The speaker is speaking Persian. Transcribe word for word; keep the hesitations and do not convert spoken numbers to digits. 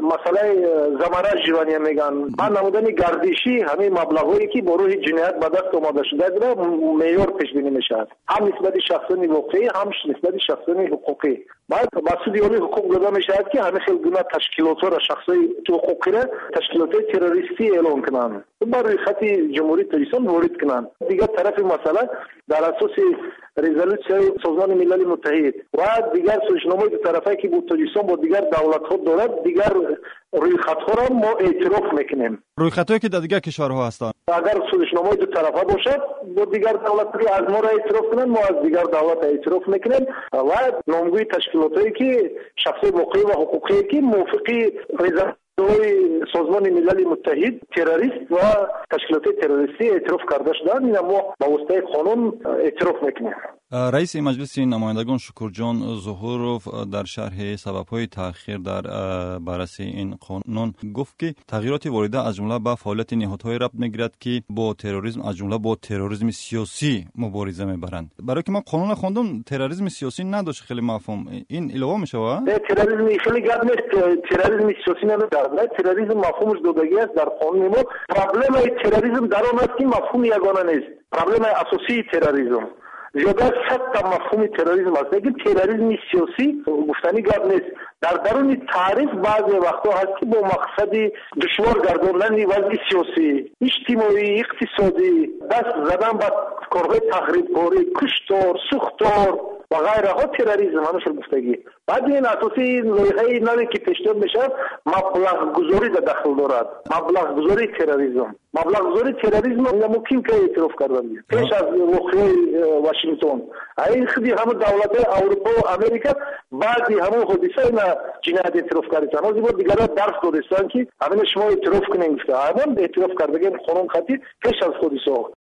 مسئله زمره جوانی میگن با نمودن گردشی همین مبلغایی که با روح جنایت به دست آمده شده را معیار پیش بینی میشود، هم نسبت شخصان واقعی هم نسبت شخصان حقوقی. بعد مسئول عالی حقوق داده میشود که همه خیلی گونه تشکیلات را شخصای حقوقی را تشکیلات تروریستی اعلام کنند، بر روی خط جمهوری تاجیکستان وارد کنند. دیگر طرف مسئله در اساس رزولوسیای سازمان ملل متحد و دیگر سوچنامه‌های دو طرفه که با تاجیکستان با دیگر دولت‌ها دارد، دیگر روی خط‌ها را ما اعتراف میکنیم. روی خطایی که در دیگر کشورها هستند، اگر سوچنامه‌های دو طرفه باشد با دیگر دولت‌ها از ما را اعتراف کنند، ما از دیگر دولت اعتراف میکنیم و نامگوی تشکیلاتایی که شخصی واقعی و حقوقی که موافقی رزولوسیای سازمان ملل متحد تروریست و تشکیلات تروریستی اعتراف کرده شدند، این ما با واسطه قانون اعتراف میکنیم. رئیس مجلس نمایندگان شکرجان ظهورов در شرح سبب‌های تأخیر در بررسی این قانون گفت که تغییرات وارده از جمله به فعالیت نهادهای ربط می‌گیرد که با تروریسم از جمله با تروریسم سیاسی مبارزه می‌برند. برای که ما قانون خوندم تروریسم سیاسی نداشت، خیلی مفهوم این الهام می‌شود. تروریسم خیلی گپ نیست، تروریسم سیاسی نداره. تروریسم مفهومش دودگی است در قانون ما. پرابلم تروریسم در آن است که مفهوم یگانه نیست. پرابلم اساسی تروریسم زیاده صد تا مفهوم تروریسم است، لیکن تروریسم سیاسی گفتنی گپ نیست. در درون تعریف بعضی وقتا هست که با مقصد دشوار گرداندن وضع سیاسی، اجتماعی، اقتصادی، دست زدن به کارهای تخریبکاری، کشتار، سوختار و غیره ها تروریسم همش گفتگی. بعد این اساسی لایحه نوی که پیشنهاد میشه مبلغ گذاری در داخل دارد. مبلغ گذاری تروریسم، مبلغ گذاری تروریسم ممکن که اعتراف کردن پیش از واقعه واشنگتن. این خودی همه دولت اروپا و امریکا بعضی همه حادثه اینا جنایت اعتراف کردن. از این دیگه درس دادن که همین شما اعتراف کنین گفته. همون اعتراف کردن قانون خطی پیش از حادثه